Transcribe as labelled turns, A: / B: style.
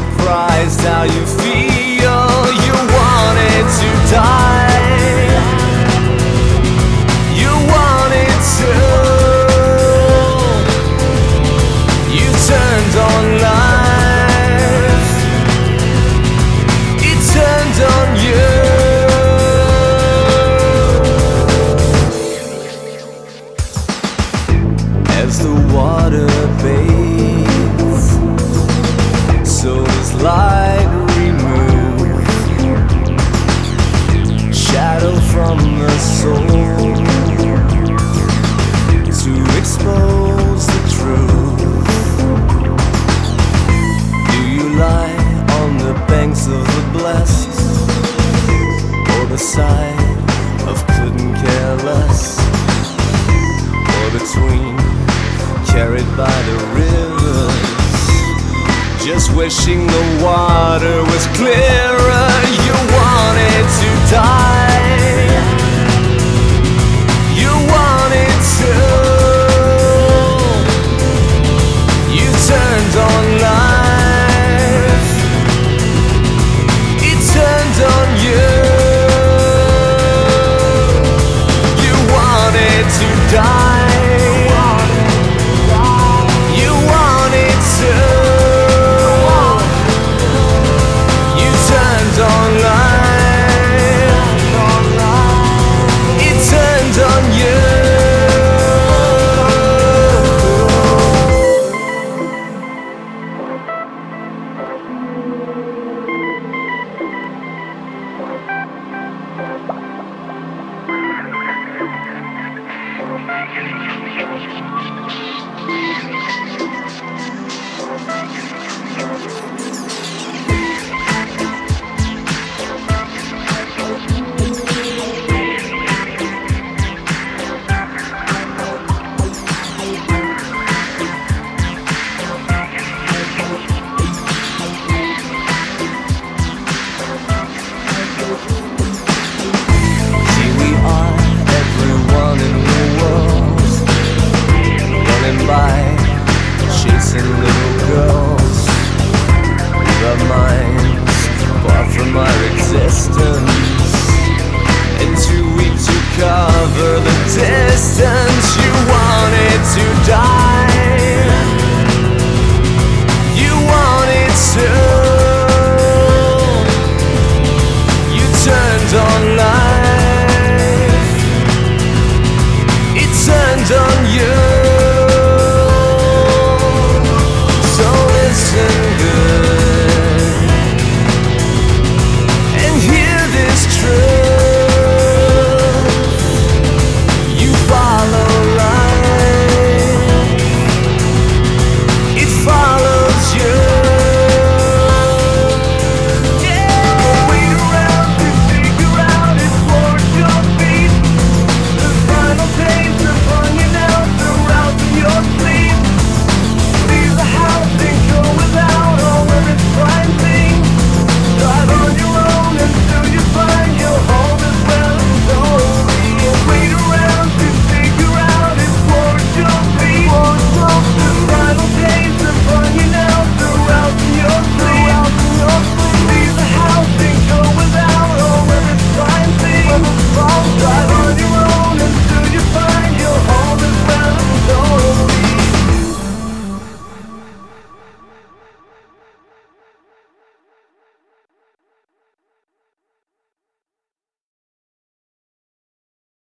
A: surprised how you feel. You wanted to die, you wanted to. You turned on life, it turned on you. As the water bathes, so does light remove shadow from the soul to expose the truth. Do you lie on the banks of the blessed, or the side of couldn't care less, or between, carried by the rivers, just wishing the water was clearer? You wanted to die,